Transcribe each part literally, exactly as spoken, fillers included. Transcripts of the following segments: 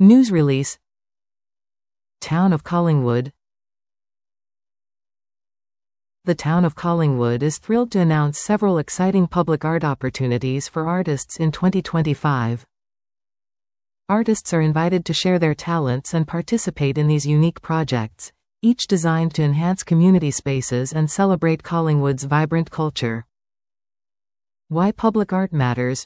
News release. Town of Collingwood. The town of Collingwood is thrilled to announce several exciting public art opportunities for artists in twenty twenty-five. Artists are invited to share their talents and participate in these unique projects, each designed to enhance community spaces and celebrate Collingwood's vibrant culture. Why public art matters.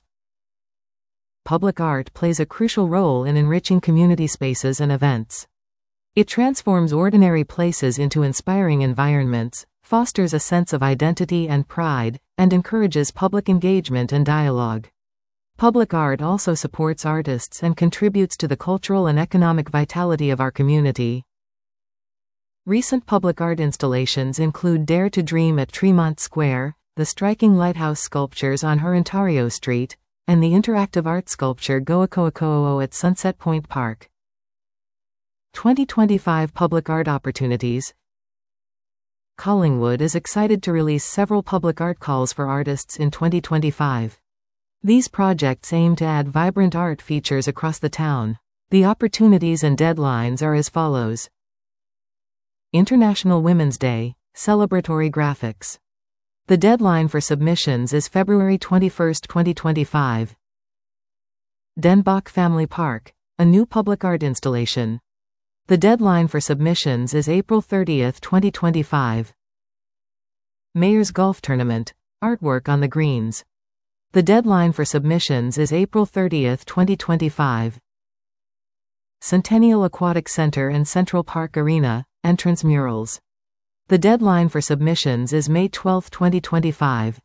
Public art plays a crucial role in enriching community spaces and events. It transforms ordinary places into inspiring environments, fosters a sense of identity and pride, and encourages public engagement and dialogue. Public art also supports artists and contributes to the cultural and economic vitality of our community. Recent public art installations include Dare to Dream at Tremont Square, the striking lighthouse sculptures on Ontario Street, and the interactive art sculpture Go'ako'oko'o at Sunset Point Park. twenty twenty-five Public Art Opportunities. Collingwood is excited to release several public art calls for artists in twenty twenty-five. These projects aim to add vibrant art features across the town. The opportunities and deadlines are as follows. International Women's Day, celebratory graphics. The deadline for submissions is February twenty-first, twenty twenty-five. Denbach Family Park, a new public art installation. The deadline for submissions is April thirtieth, twenty twenty-five. Mayor's Golf Tournament, artwork on the greens. The deadline for submissions is April thirtieth, twenty twenty-five. Centennial Aquatic Center and Central Park Arena, entrance murals. The deadline for submissions is May twelfth, twenty twenty-five.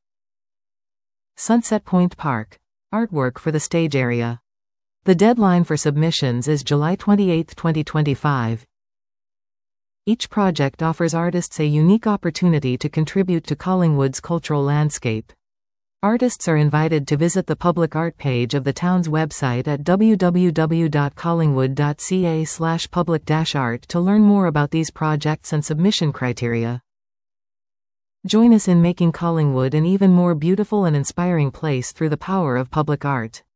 Sunset Point Park, artwork for the stage area. The deadline for submissions is July twenty-eighth, twenty twenty-five. Each project offers artists a unique opportunity to contribute to Collingwood's cultural landscape. Artists are invited to visit the public art page of the town's website at w w w dot collingwood dot c a slash public dash art to learn more about these projects and submission criteria. Join us in making Collingwood an even more beautiful and inspiring place through the power of public art.